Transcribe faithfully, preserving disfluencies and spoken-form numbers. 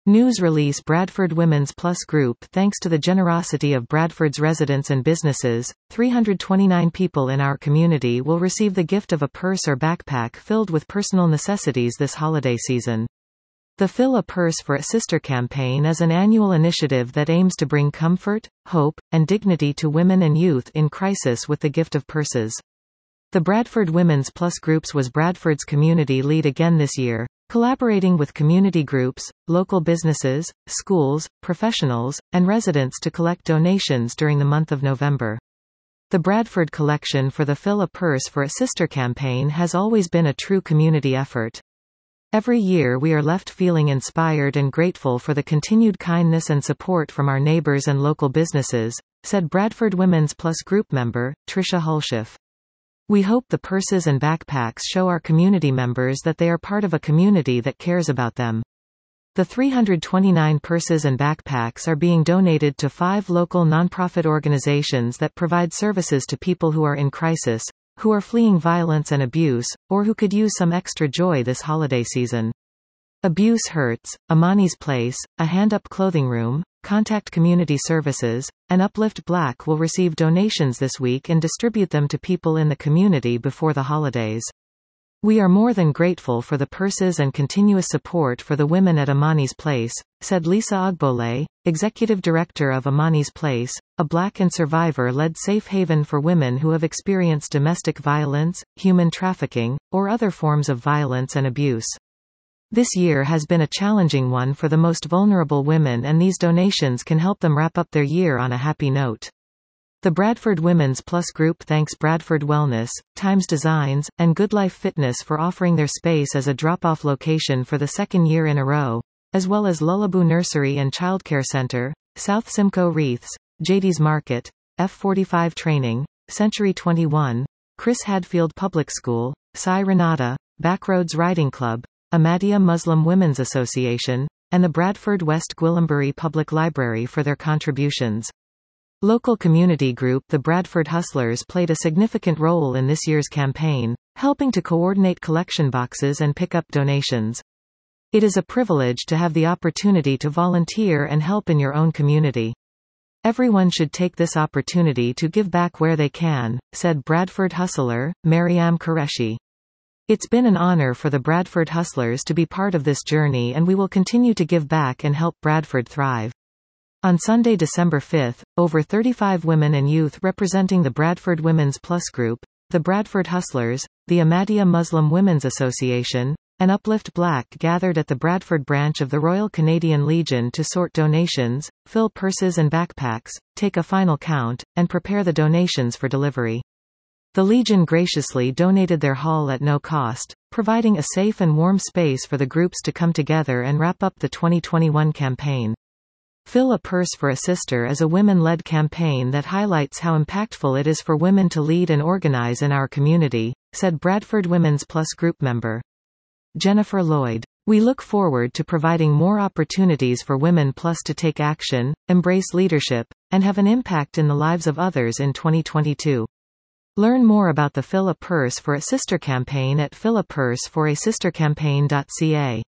News release Bradford Women's Plus Group. Thanks to the generosity of Bradford's residents and businesses, three hundred twenty-nine people in our community will receive the gift of a purse or backpack filled with personal necessities this holiday season. The Fill a Purse for a Sister campaign is an annual initiative that aims to bring comfort, hope, and dignity to women and youth in crisis with the gift of purses. The Bradford Women's Plus Groups was Bradford's community lead again this year, collaborating with community groups, local businesses, schools, professionals, and residents to collect donations during the month of November. The Bradford collection for the Fill a Purse for a Sister campaign has always been a true community effort. Every year we are left feeling inspired and grateful for the continued kindness and support from our neighbors and local businesses, said Bradford Women's Plus Group member, Tricia Hulshoff. We hope the purses and backpacks show our community members that they are part of a community that cares about them. The three hundred twenty-nine purses and backpacks are being donated to five local nonprofit organizations that provide services to people who are in crisis, who are fleeing violence and abuse, or who could use some extra joy this holiday season. Abuse Hurts, Amani's Place, A Hand Up Clothing Room, Contact Community Services, and Uplift Black will receive donations this week and distribute them to people in the community before the holidays. We are more than grateful for the purses and continuous support for the women at Amani's Place, said Lisa Ogbole, Executive Director of Amani's Place, a Black and survivor-led safe haven for women who have experienced domestic violence, human trafficking, or other forms of violence and abuse. This year has been a challenging one for the most vulnerable women, and these donations can help them wrap up their year on a happy note. The Bradford Women's Plus Group thanks Bradford Wellness, Times Designs, and Good Life Fitness for offering their space as a drop-off location for the second year in a row, as well as Lullaby Nursery and Childcare Center, South Simcoe Wreaths, J D's Market, F forty-five Training, Century twenty-one, Chris Hadfield Public School, Sai Renata, Backroads Riding Club, Ahmadiyya Muslim Women's Association, and the Bradford West Gwillimbury Public Library for their contributions. Local community group The Bradford Hustlers played a significant role in this year's campaign, helping to coordinate collection boxes and pick up donations. It is a privilege to have the opportunity to volunteer and help in your own community. Everyone should take this opportunity to give back where they can, said Bradford Hustler, Mariam Qureshi. It's been an honor for the Bradford Hustlers to be part of this journey, and we will continue to give back and help Bradford thrive. On Sunday, December fifth, over thirty-five women and youth representing the Bradford Women's Plus Group, the Bradford Hustlers, the Ahmadiyya Muslim Women's Association, and Uplift Black gathered at the Bradford branch of the Royal Canadian Legion to sort donations, fill purses and backpacks, take a final count, and prepare the donations for delivery. The Legion graciously donated their hall at no cost, providing a safe and warm space for the groups to come together and wrap up the twenty twenty-one campaign. Fill a Purse for a Sister is a women-led campaign that highlights how impactful it is for women to lead and organize in our community, said Bradford Women's Plus Group member Jennifer Lloyd. We look forward to providing more opportunities for Women Plus to take action, embrace leadership, and have an impact in the lives of others in twenty twenty-two. Learn more about the Fill a Purse for a Sister campaign at fill a purse for a sister campaign dot c a.